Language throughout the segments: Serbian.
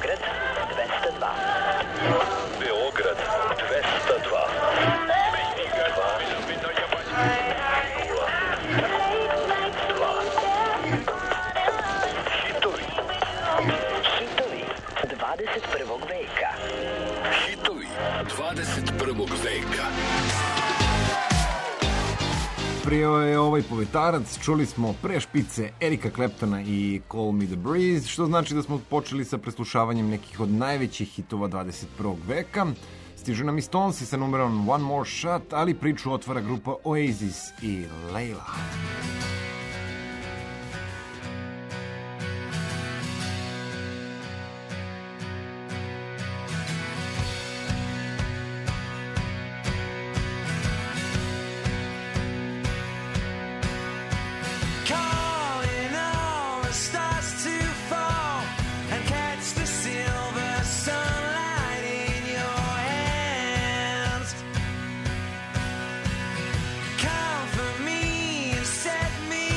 Beograd 202. Beograd 202. Hitovi 21. veka. Hitovi 21. veka. Prijeo je ovaj povetarac, čuli smo pre špice Erika Claptona i Call Me The Breeze, što znači da smo počeli sa preslušavanjem nekih od najvećih hitova 21. veka. Stižu nam i Stonesi sa numerom One More Shot, ali priču otvara grupa Oasis i Layla. Come for me and set me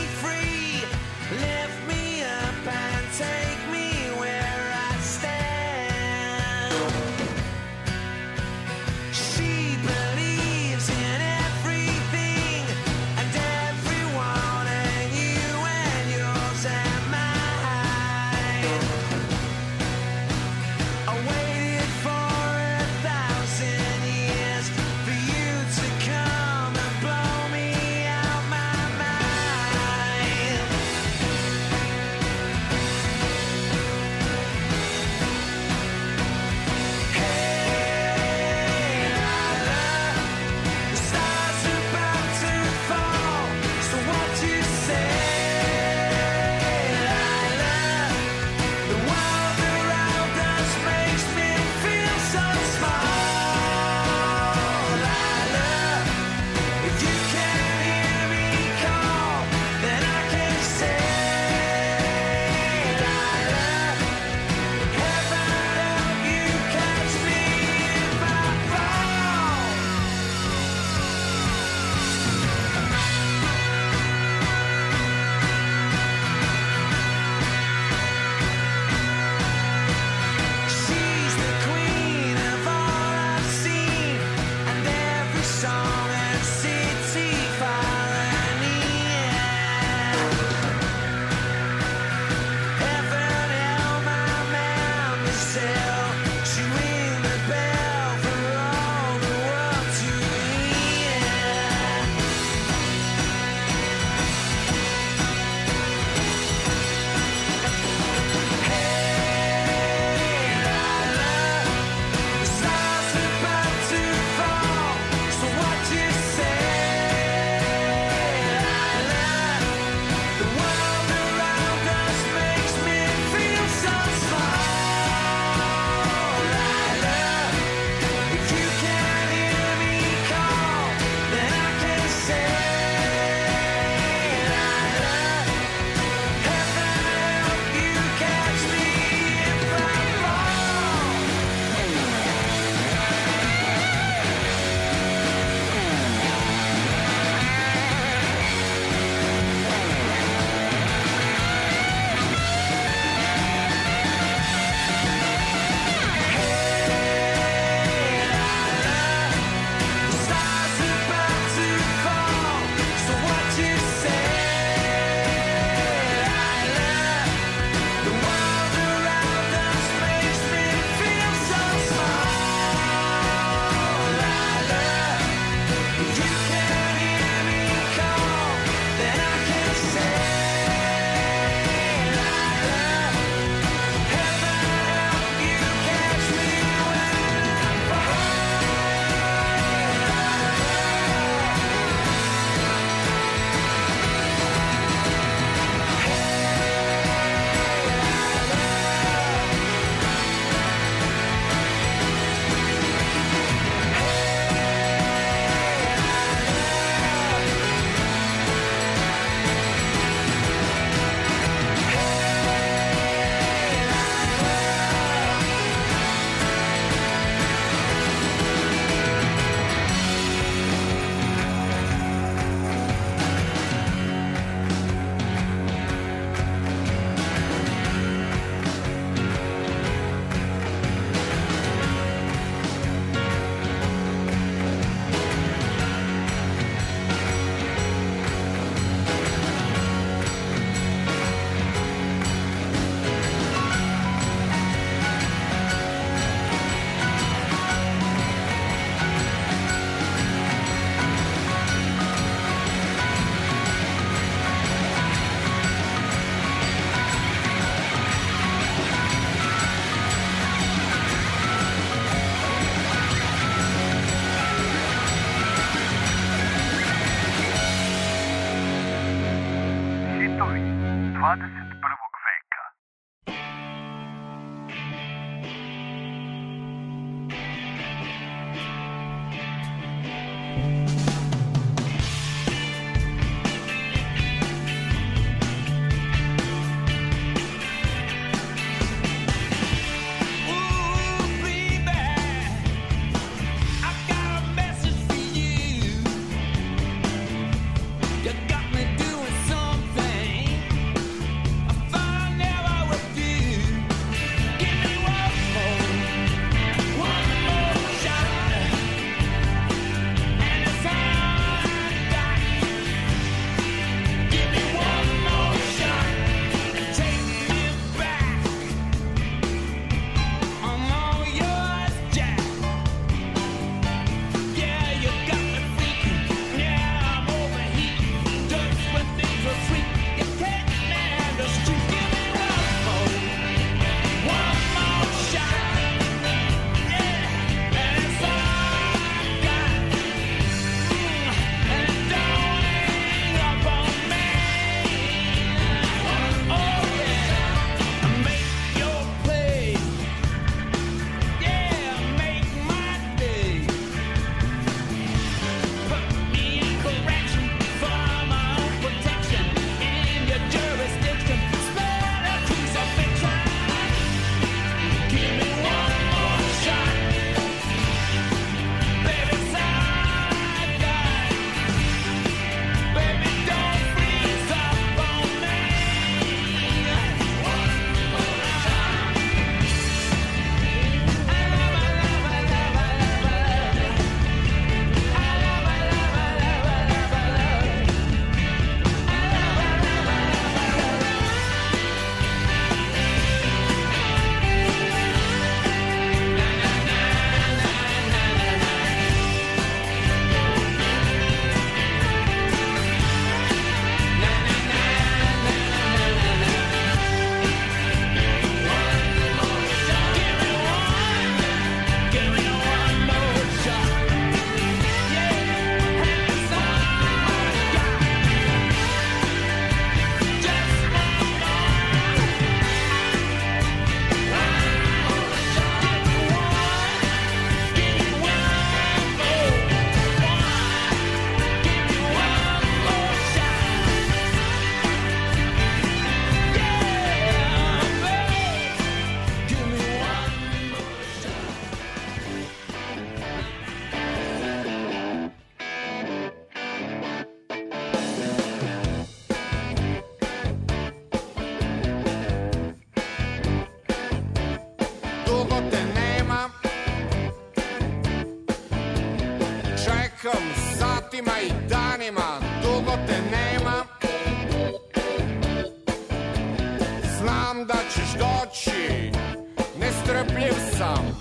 noći, nestrpljiv sam.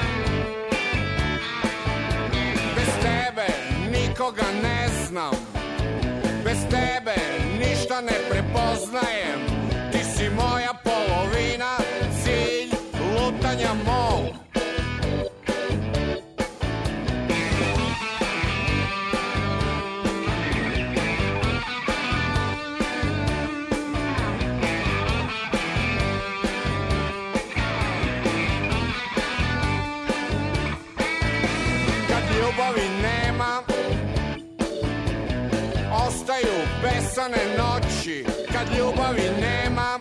Bez tebe nikoga ne znam, bez tebe ništa ne prepoznajem. Ti si moja polovina, cilj lutanja mog. Ljubavi nema, ostaju besane noći. Kad ljubavi nema,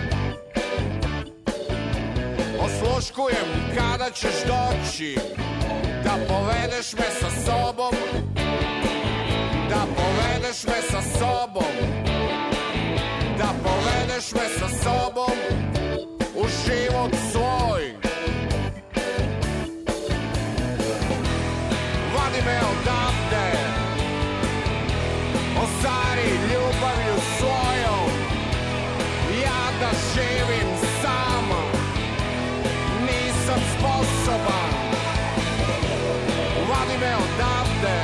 osluškujem kada ćeš doći. Da povedeš me sa sobom, da povedeš me sa sobom, da povedeš me sa sobom u život svoj. Vadi me odavde, ostari ljubavlju svojom. Ja da živim sam, nisam sposoban. Vadi me odavde,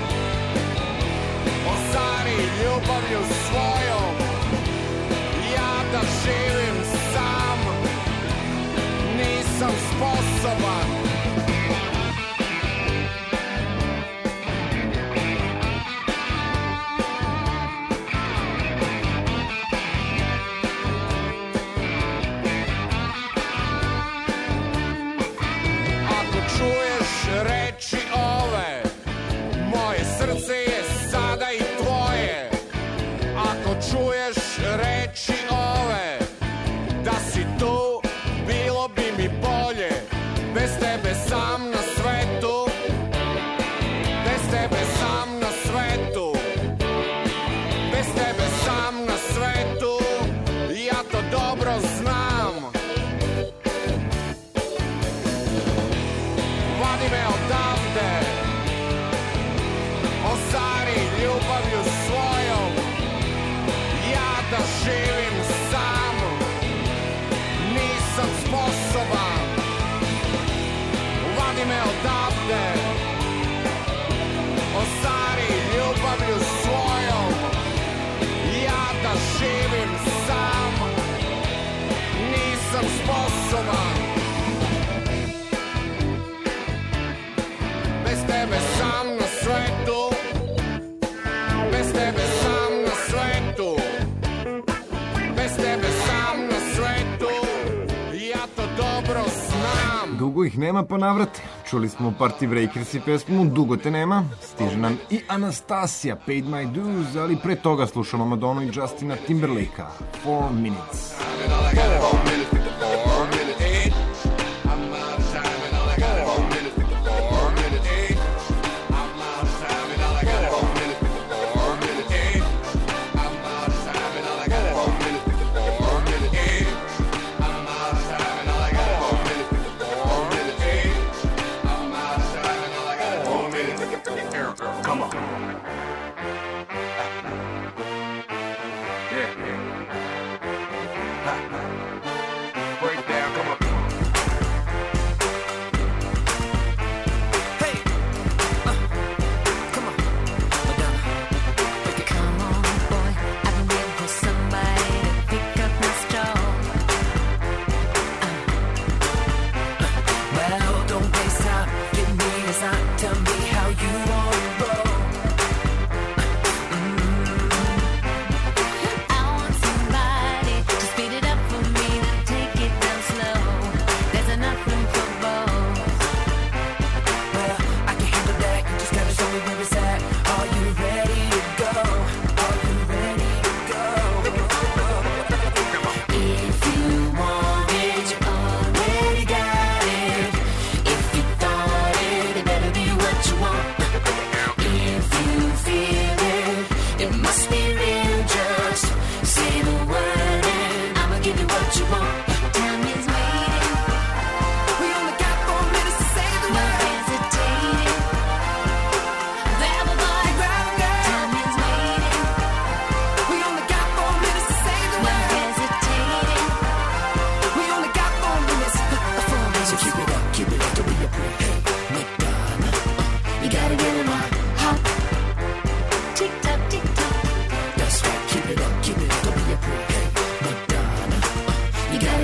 ostari ljubavlju svojom. Ja da živim sam, nisam sposoban. Reči ove, moje srce je sada i tvoje. Ako čuješ reči ove, da si tu, bilo bi mi bolje. Bez tebe sam na svetu, bez tebe sam na svetu, bez tebe sam na svetu, ja to dobro znam. Vadi me odavde, ostari ljubavlju svojom. Ja da živim sam, nisam sposoban. Vadi me odavde, ostari ljubavlju svojom. Ja da živim sam, nisam sposoban. Bez tebe sam na svetu, bez tebe sam na svetu, bez tebe sam na svetu, ja to dobro znam. Dugo ih nema pa navrate. Čuli smo Party Breakers i pesmu Dugo te nema. Stiže nam i Anastasija, Paid My Dues, ali pre toga slušamo Madonu i Justina Timberlakea, 4 Minutes.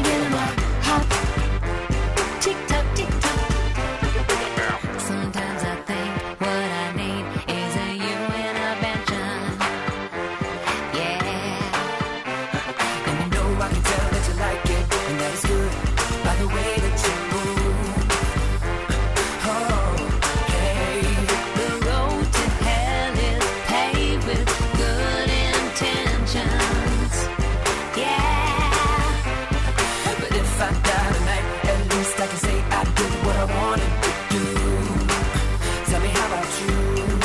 get in my hop. Tick tock, tick tock. Sometimes I think what I need is a you intervention. Yeah. And you know I can tell that you like it, and that is good by the way that you move. Oh, hey. The road to hell is paved with good intentions. Yeah. But if I die tonight, at least I can say I did what I wanted to do. Tell me, how about you?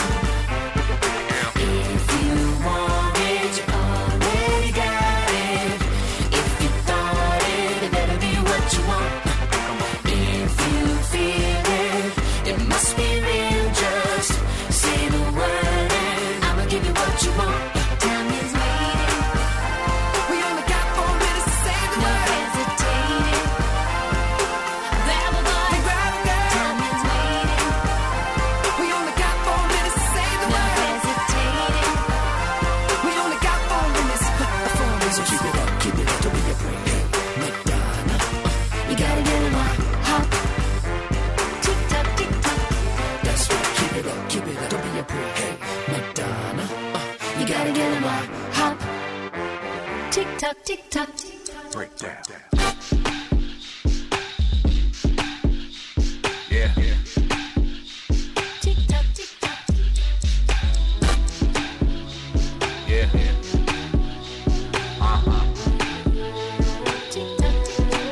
If you want it, you already got it. If you thought it, it better be what you want. If you feel it, it must be real. Just say the word and I'ma give you what you want. Time is waiting, We only got 4 minutes to say the no word. hesitating. Grab a bud, Grab a girl. time is waiting, We only got 4 minutes to say the no word. hesitating. We only got 4 minutes. 4 minutes. So keep it up, don't be afraid. Hey, Madonna. You gotta get in my hop. Tick tock, tick tock. That's right, keep it up, don't be afraid. Hey, Madonna. You gotta get in my hop. Tick tock, tick tock. Break down. Yeah. Tick tock, tick tock. Yeah. Tick tock, tick tock.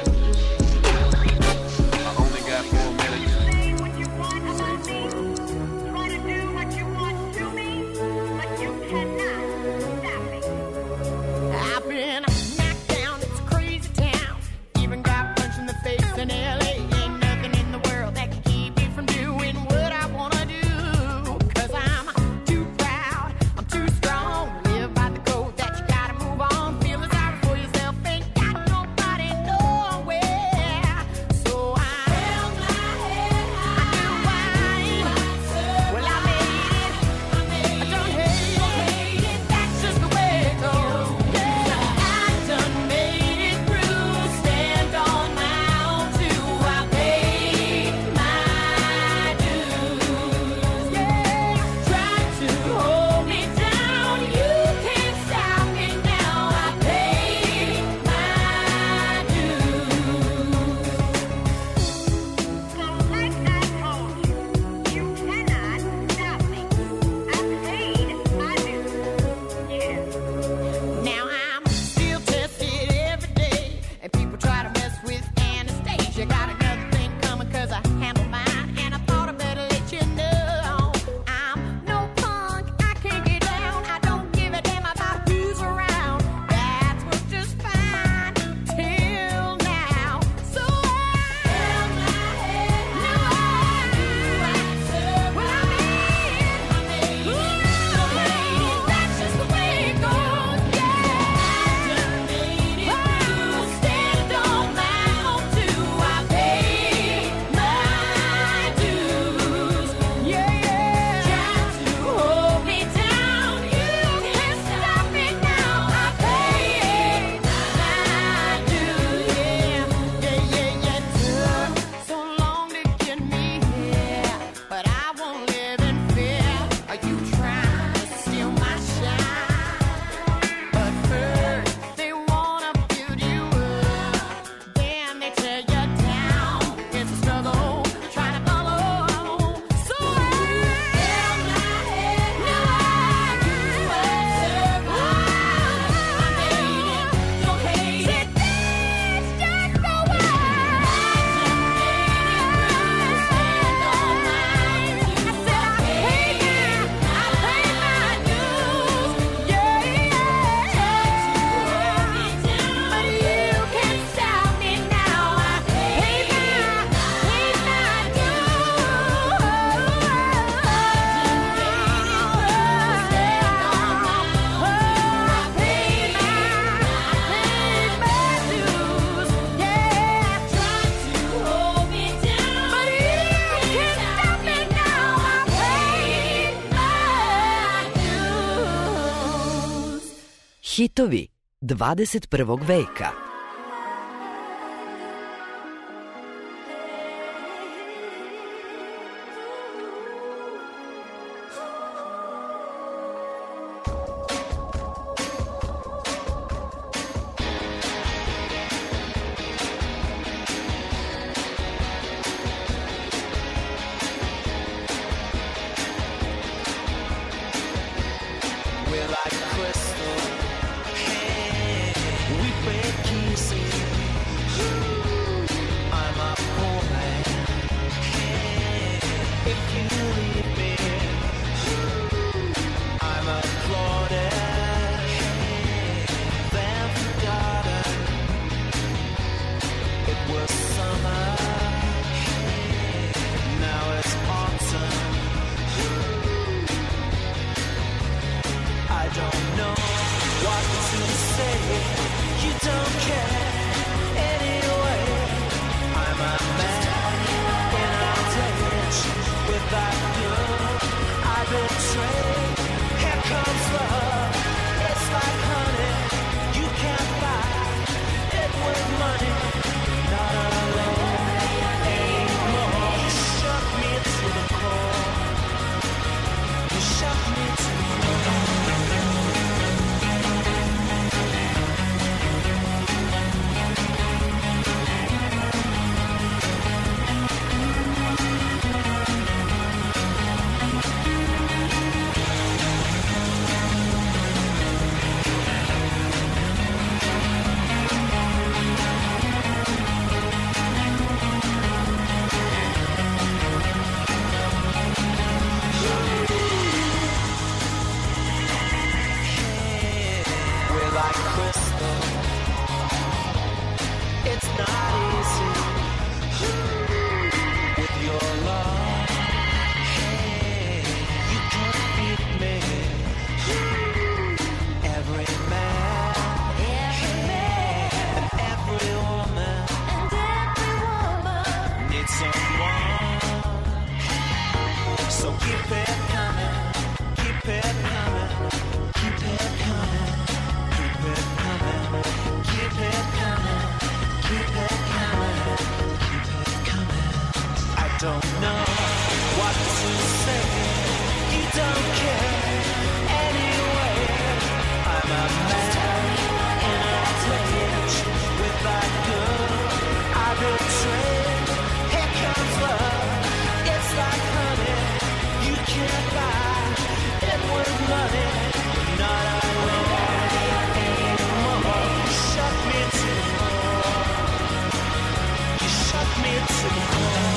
I only got 4 minutes. Say what you want about me. Try to do what you want to me, but you cannot stop me. I've been knocked down, it's a crazy town. Even got punched in the face in LA. Ain't nothing in the world that can keep me from doing what I wanna do. 'Cause I'm too proud, I'm too strong. Live by the code that you gotta move on. Feeling sorry for yourself, ain't got nobody nowhere. So I held my head high. I knew well, I made it. I don't hate it. That's just the way it goes. Yeah, I done made it through. Stand on my own too. I paid my dues. Yeah, try to hold me down. You can't stop me now. I paid my dues. So like I told you, you cannot stop me. I paid my dues. Yeah. Now I'm still tested every day, and people try to mess with Anastasia. Got another thing coming 'cause I handle mine, and I thought I better let you know. I'm no punk, I can't get down. I don't give a damn about who's around. That's was just fine till now. So I held my head high. Well, I made it. That's just the way it goes. Yeah, I done made it through. Stand on my own too. I paid my dues. Yeah, try to hold me down. You can't stop me now. I paid my dues. Yeah. Took so long to get me here, but I won't live in fear. Are you trying to steal my shine? But first they wanna build you up, then they tear you down. It's a struggle trying to follow. So I held my head. Now I do I made it. Don't hate it. That's just the way. I done made it through. Stand on mine. I said I paid my dues. Yeah. But you can't stop me now. I paid my dues. Yeah, try to hold me down, but you can't stop me now. I paid my dues. Hitovi 21. veka. summer. Now it's autumn. I don't know what to say. You don't care anyway. I'm a man in a ditch without you. I betray. Here comes love. It's like honey. You can't buy it with money. Not alone anymore. You shook me to the core. You shook me to the core. We're like crystal. It's not easy with your love. Hey, you can't beat me. Every man, and every woman needs someone. So keep it coming, keep it coming, keep it coming. Keep it coming, keep it coming, keep it coming, keep it coming. I don't know what to say. You don't care anyway. I'm a man in a ditch without good. I betray. Here comes love. It's like honey. You can't buy it with money. Not alone anymore. You shut me to the core. You shut me to the core.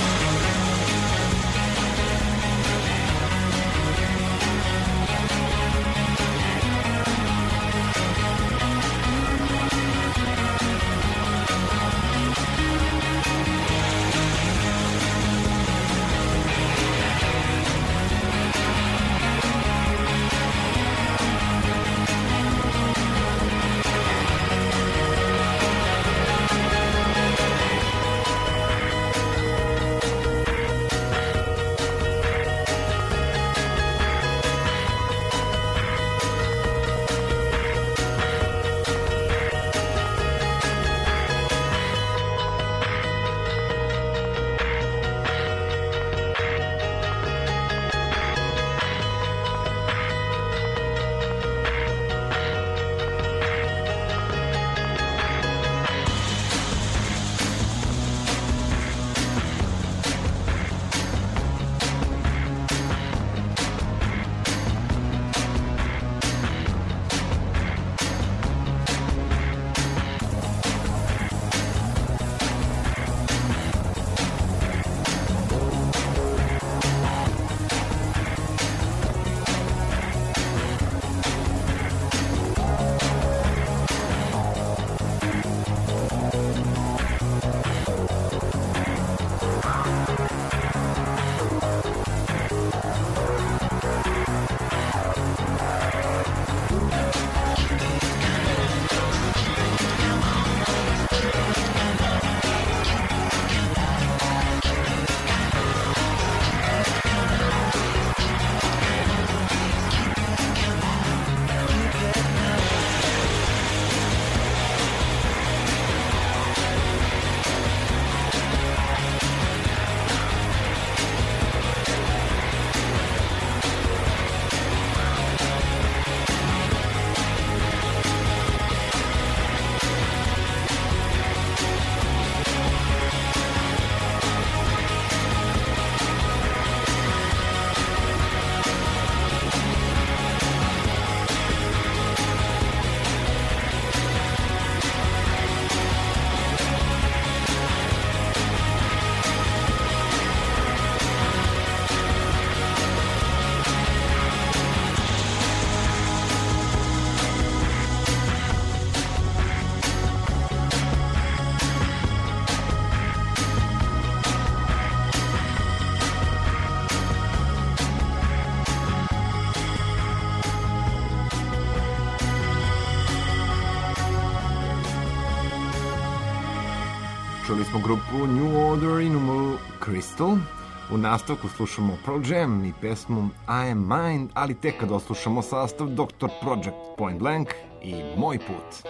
Čuli smo grupu New Order i numeru Crystal. U nastavku slušamo Pearl Jam i pesmu I Am Mine, ali tek kad oslušamo sastav Dr. Project, Point Blank i Moj put.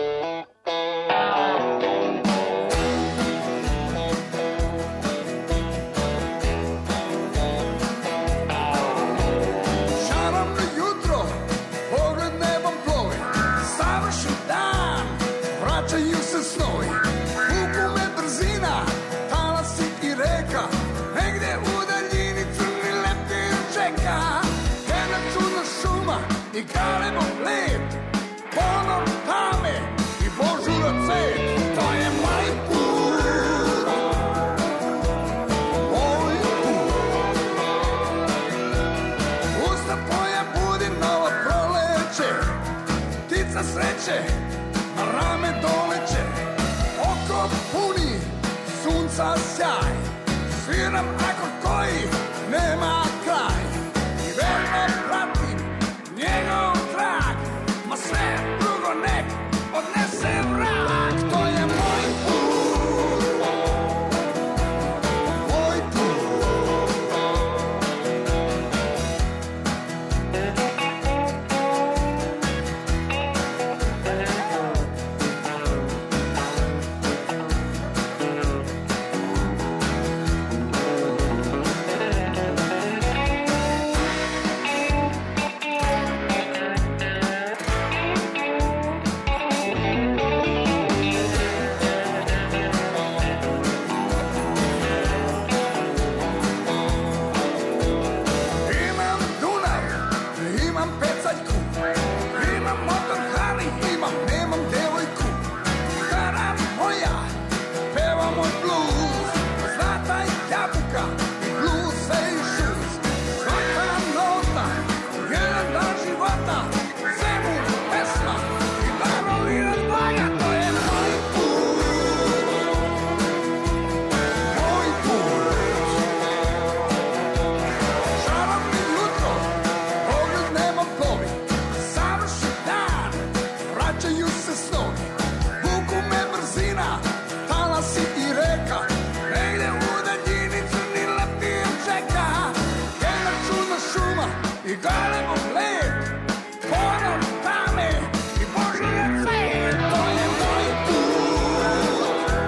Čarobno jutro, pogled nebom plovi, savršen dan, vraćaju se snovi. Vuku me brzina, talasi i reka, negde u daljini crni leptir čeka. Jedna čudna šuma i galebom led, ponor tame i božura cvet. To je moj put, moj put. Usta tvoja budi novo proleće, ptica sreće na rame doleće. Oko puni sunca sjaj, sviram akord koji nema kraj. I verno pratim njegov trag, ma sve drugo nek odnese vrak. To je moj put, moj put. Imam Dunav, imam pecaljku, imam motor Harley, nemam devojku. Stara moja, peva moj blues, zlata i jabuka i bluse i šuz. Svaka nota, jedan dan života, Zemun, pesma i Karolina Dvaja. To je moj put, moj put. Čarobno jutro, pogled nebom plovi, savršen dan, vraćaju se snovi. Vuku me brzina, talasi i reka, negde u daljini crni leptir čeka. Jedna čudna šuma i galebom led, ponor tame i božija cvet. To je moj put,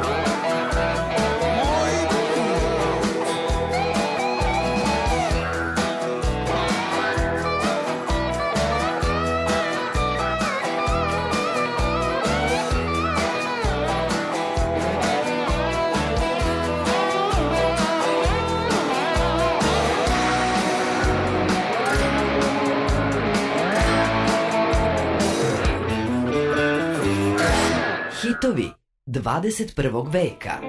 moj put. Hitovi 21. veka.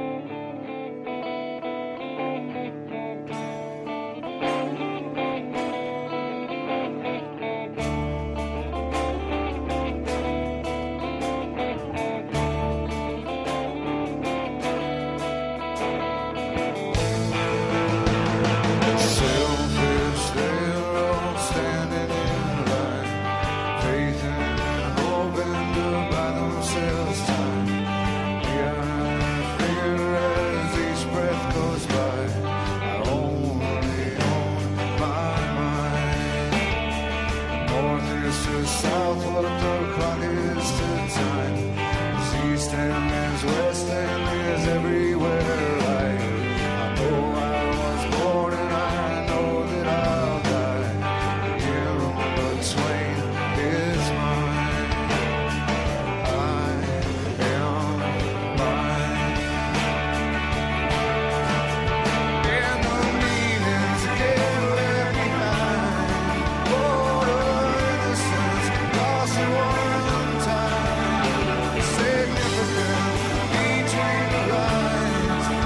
Selfish, they're all standing in line, faith and hope and to buy themselves time. Yeah, I figure as each breath goes by, I only own my mind. North is to south, what the clock is to time. There's east and there's west and there's everywhere light. I know I was born and I know that I'll die. Here between is mine. I am mine. And the meanings get left behind. Oh, the innocence lost at one time. Significant between the lines.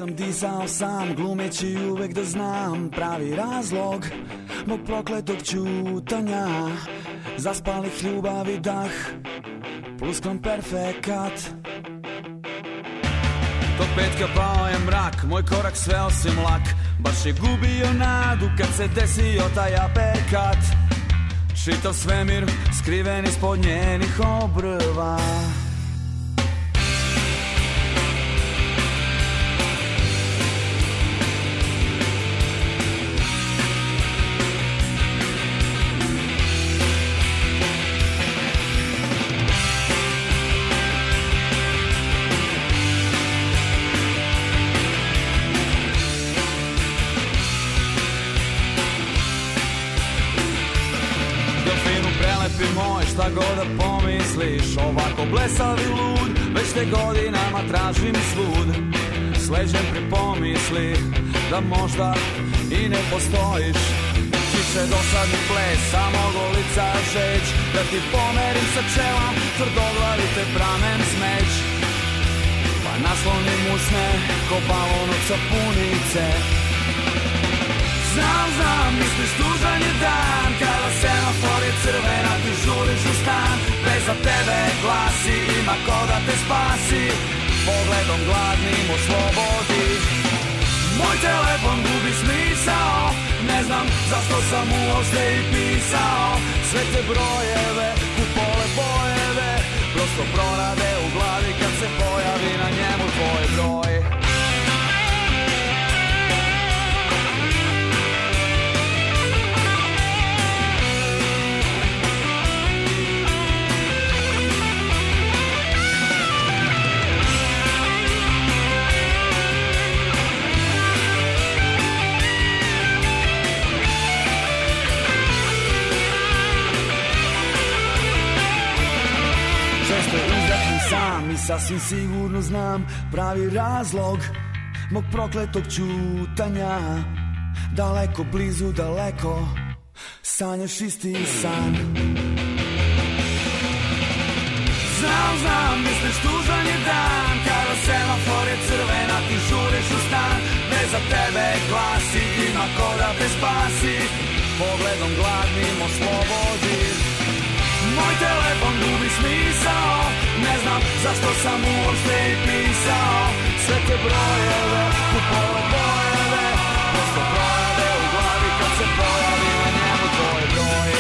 sam disao sam, glumeći uvek da znam pravi razlog mog prokletog ćutanja, zaspalih ljubavi dah, pluskom perfekat. Tog petka pao je mrak, moj korak sve osim lak, baš je gubio nadu kad se desio taj aperkat. Čitav svemir skriven ispod njenih obrva. Moj, šta god da pomisliš, ovako blesavi lud, već te godinama tražim svud. Sleđem pri pomisli da možda i ne postojiš. Čiče dosadni ples, samo golica žeć, da ti pomerim sa čela, tvrdoglavi te pramen smeć. Pa naslonim usne, ko balon od sapunice. Znam, misliš tužan je dan, kada semafor je crvena, ti žuriš u stan. Bez za tebe glasi, ima ko da te spasi, pogledom gladnim oslobodi. Moj telefon gubi smisao, ne znam zašto sam uopšte i pisao. Sve te brojeve, kupole bojeve, prosto prorade u glavi kad se pojavi na njemu tvoj broj. Sam i sasvim sigurno znam pravi razlog mog prokletog ćutanja. Daleko, blizu, daleko, sanjaš isti san. Znam, misliš tužan je dan, kada semafor je crvena, ti žuriš u stan. Bez za tebe glasi, ima ko da te spasi, pogledom gladnim oslobodi. Moj telefon gubi smisao, ne znam zašto sam uopšte i pisao. Sve te brojeve, kupole bojeve, prosto prorade u glavi kad se pojavi na njemu tvoj broj.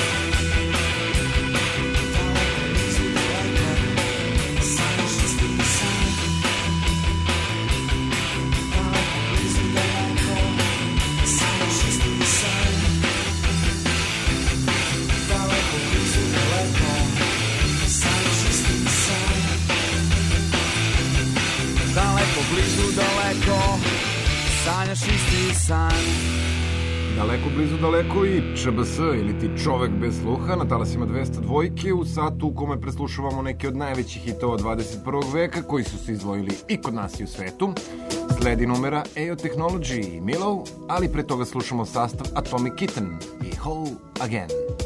Blizu, daleko, sanjaš isti san. Daleko, blizu, daleko i ČBS ili ti Čovek bez sluha na talasima 202 u satu u kome preslušavamo neke od najvećih hitova 21. veka koji su se izvojili i kod nas i u svetu. Sledi numera AO Technology i Milo, ali pre toga slušamo sastav Atomic Kitten i Whole Again.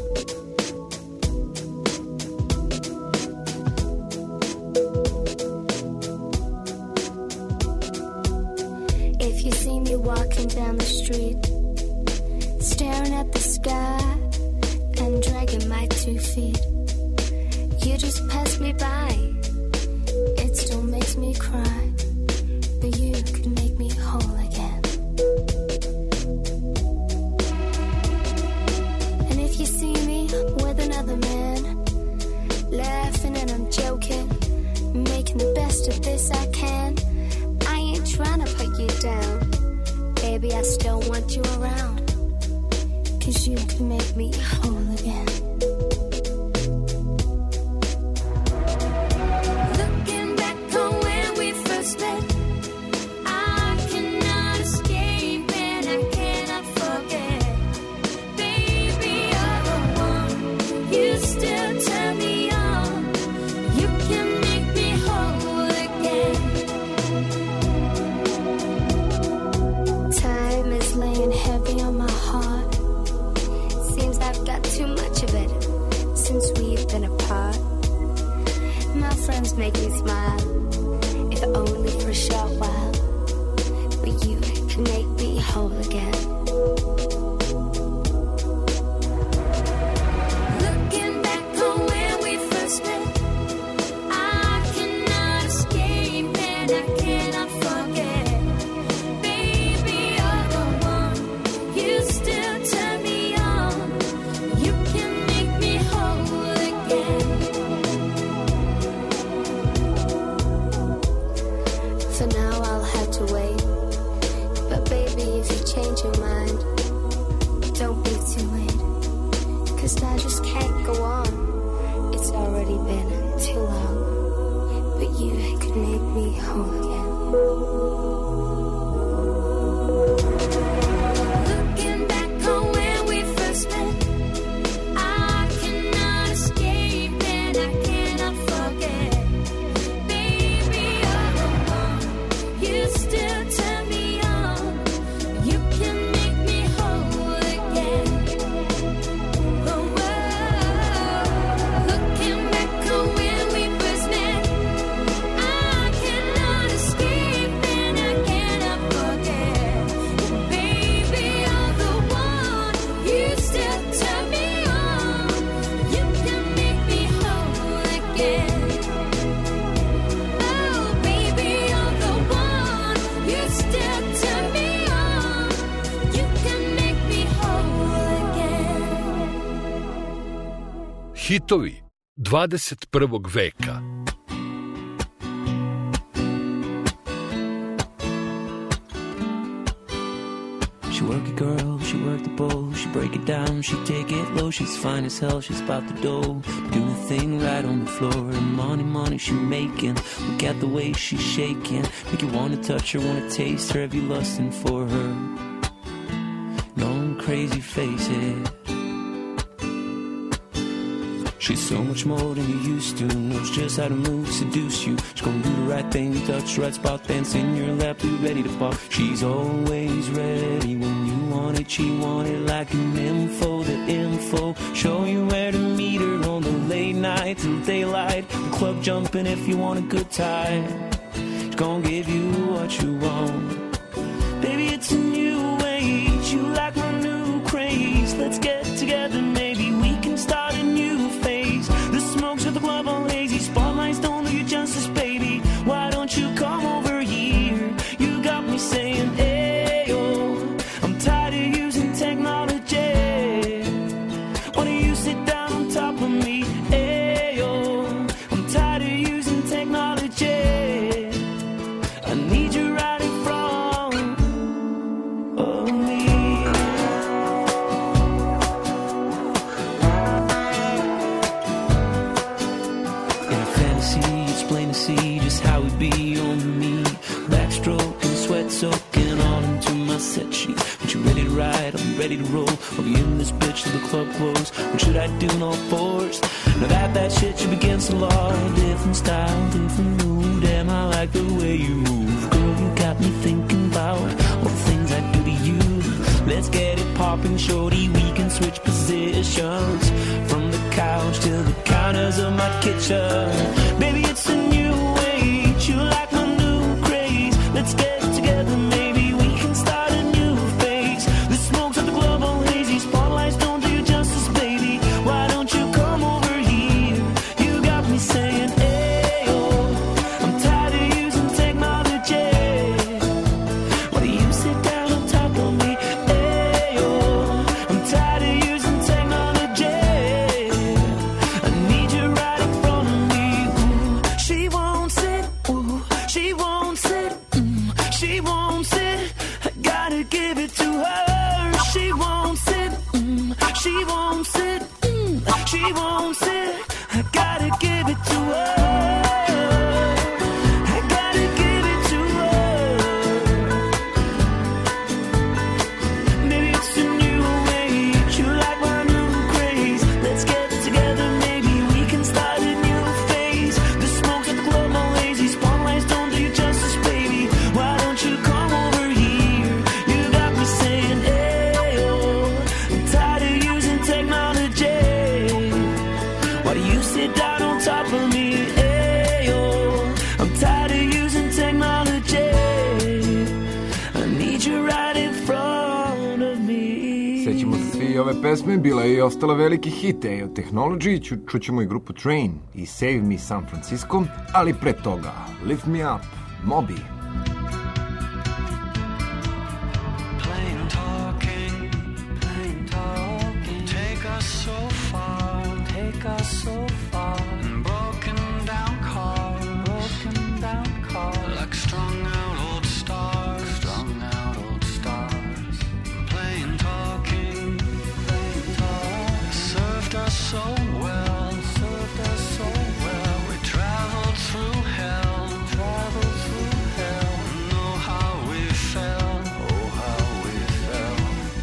Walking down the street, staring at the sky and dragging my 2 feet. You just pass me by, it still makes me cry, but you could make me whole again. And if you see me with another man, laughing and I'm joking, making the best of this I can, I ain't trying to put you down. Baby, I still want you around, 'cause you can make me whole again. Looking back on when we first met, I cannot escape and I cannot forget. Baby, you're the one, you still turn me on, you can make me whole again. Time is laying heavy on my heart. Seems I've got too much of it since we've been apart. My friends make me smile, if only for a short while. But can make me whole again. Looking back on when we first met, I cannot escape and I cannot forget. Baby, you're the one. You still turn me on. You can make me whole again. For now I'll have to wait. But baby, if you change your mind, don't be too late. 'Cause I just can't go on. It's already been too long. But you could make me whole again. Looking back on when we first met, I cannot escape and I cannot forget. Baby, you're the one. You still turn me on. You can make me whole again. Oh, looking back on when we first met, I cannot escape and I cannot forget. Baby, you're the one. You still turn me on. You can make me whole again. Oh, baby, you're the one. You still turn me on. You can make me whole again. Hitovi 21. veka. She work it, girl, she work the bowl. She break it down, she take it low. She's fine as hell, she's about the dough. Do the thing right on the floor. And money she making. Look at the way she's shaking. Make you wanna touch her, wanna taste her. Have you lusting for her? No crazy face it. She's so much more than you used to. Knows just how to move, seduce you. She's gonna do the right thing, touch the right spot, dance in your lap, be ready to pop. She's always ready when you want it. She want it like an info, the info. Show you where to meet her on the late night till daylight. The club jumping if you want a good time. She's gonna give you what you want. Baby, it's a new age. You like my new craze. Let's get together, maybe we can start a new phase. The smokes at the club all lazy. Spotlights don't do you justice, baby. Why don't you come over here? You got me saying, ayo. I'm tired of using technology. Why don't you sit down on top of me? Ayo. I'm tired of using technology. I need you right in front of me. In a fantasy, it's plain to see just how it be on me. Backstroke and sweat soaking all into my set sheet. But you ready to ride? I'll be ready to roll. I'll be in this bitch till the club close. What should I do in all fours? Now that shit should be against the law. Different style, different mood. Damn, I like the way you move. Girl, you got me thinking about all the things I do to you. Let's get it poppin', shorty. We can switch positions from the couch to the counters of my kitchen. Baby, it's a new age. You like my new craze. Let's get together, maybe we can start a new phase. The smokes at the club all hazy. Spotlights don't do you justice, baby. Why don't you come over here? You got me saying, ayo. I'm tired of using technology. Why do you sit down on top of me? Ayo. I'm tired of using technology. I need you right in front of me. Ooh, she won't sit. Ooh, she won't sit. She won't sit. I gotta give it to her. She won't sit. She won't sit. She won't sit. I gotta give it to her. I gotta give it to her. Maybe it's a new age. You like my new craze. Let's get together, maybe we can start a new phase. The smokes at the club all lazy. Spotlights don't do you justice, baby. Why don't you come over here? You got me saying, ayo. I'm tired of using technology. Why do you sit down on top of me? Ayo. I'm tired of using technology. I need you right i ove pesme bila je i ostala veliki hit AO Technology, čućemo i grupu Train i Save Me San Francisco, ali pre toga Lift Me Up, Moby. Plain talking, take us so far, broken down car, like strung out old stars, plain talking, served us so well, we traveled through hell, know how we felt, oh how we felt.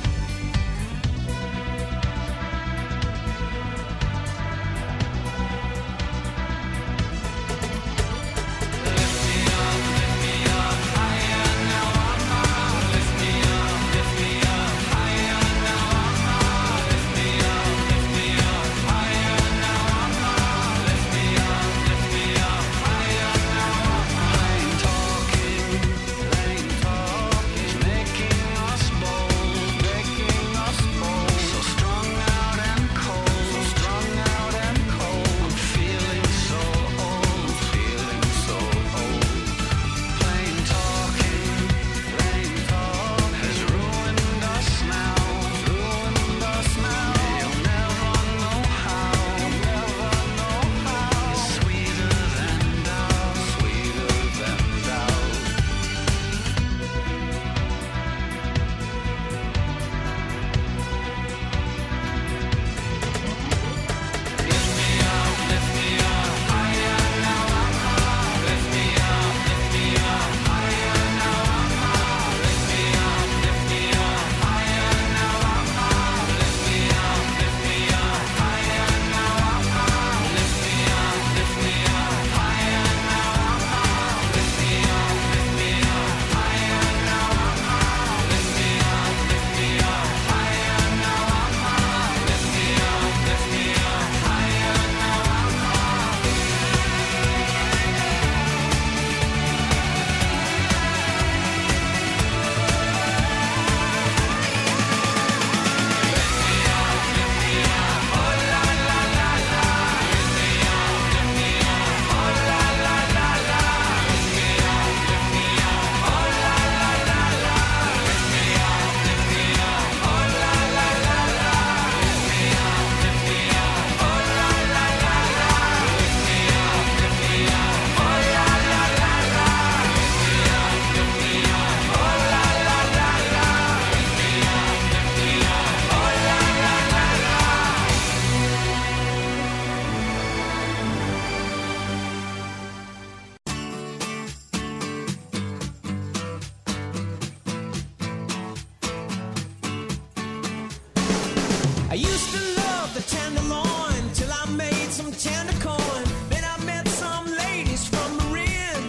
I used to love the tenderloin till I made some tender coin. Then I met some ladies from Marin.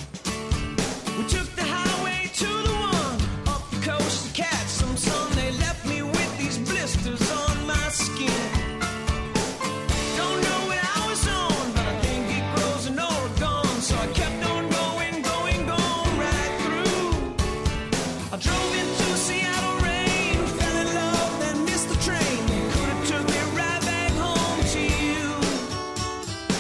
We took the highway to the one up the coast to catch some sun. They left me with these blisters on my skin. Don't know what I was on, but I think it grows in Oregon. So I kept on going, going, going right through. I drove into Seattle rain, fell in love, then missed the train. Could have took me right back home to you.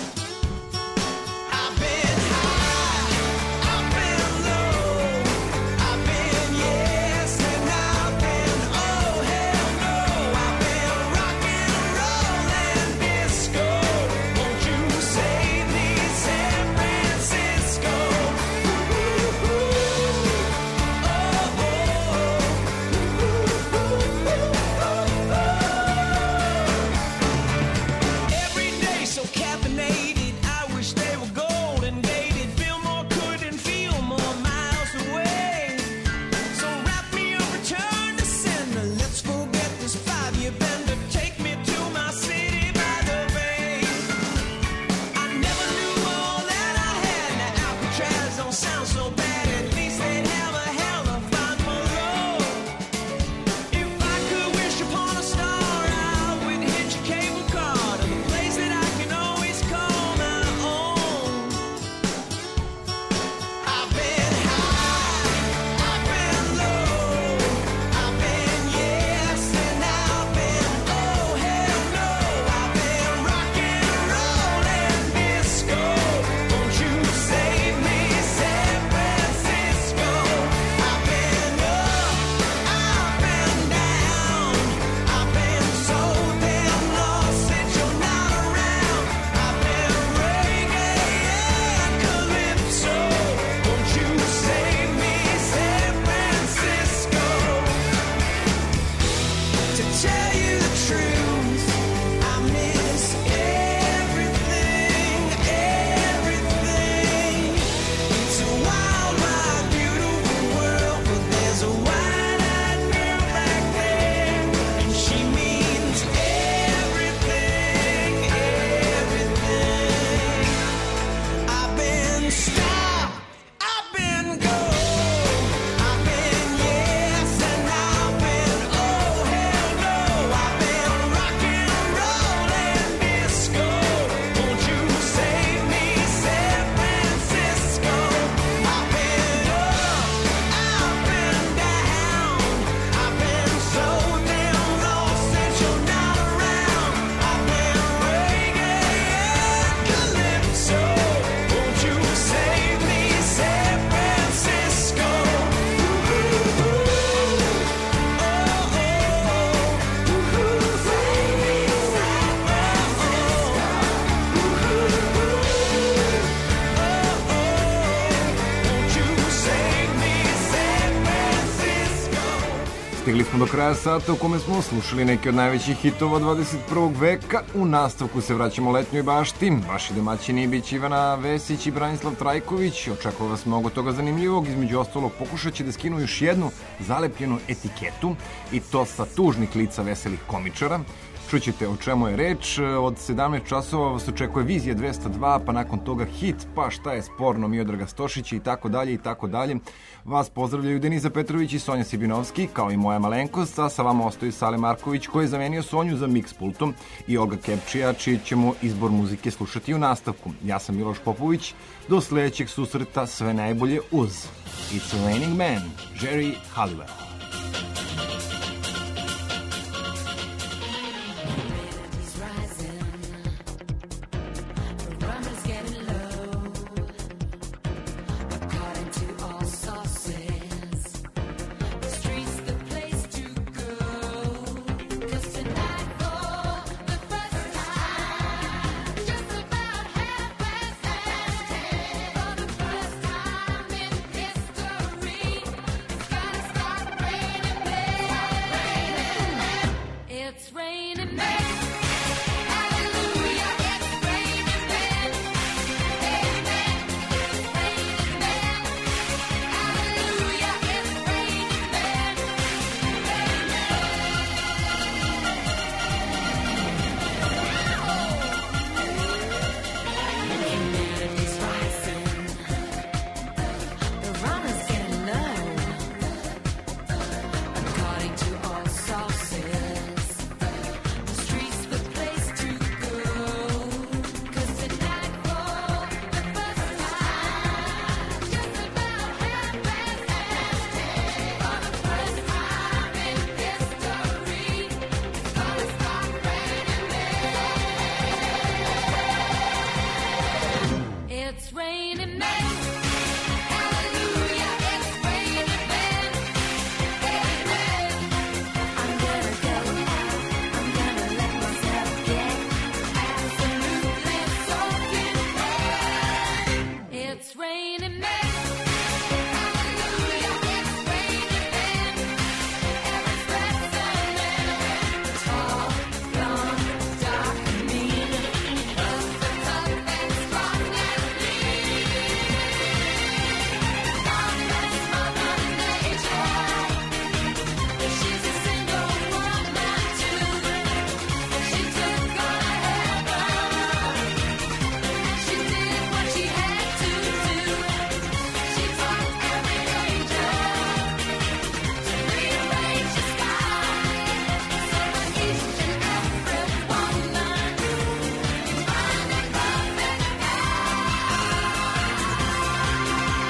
Stigli smo do kraja sata u kome smo slušali neke od najvećih hitova 21. veka. U nastavku se vraćamo letnjoj bašti. Vaši domaćini bit će Ivana Vesić i Branislav Trajković. Očekuje vas mnogo toga zanimljivog. Između ostalog pokušat će da skinu još jednu zalepljenu etiketu i to sa tužnih lica veselih komičara. Čućete o čemu je reč. Od 17 časova vas očekuje Vizija 202, pa nakon toga hit, pa šta je sporno Miodraga Stošića i tako dalje i tako dalje. Vas pozdravljaju Deniza Petrović i Sonja Sibinovski, kao i moja malenkost, a sa vama ostaju Sale Marković, koji je zamenio Sonju za mix pultom, i Olga Kepčija, čiji ćemo izbor muzike slušati u nastavku. Ja sam Miloš Popović. Do sledećeg susreta, sve najbolje uz It's Raining Man, Jerry Halliwell.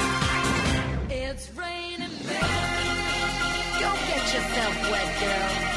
Yourself wet, girl.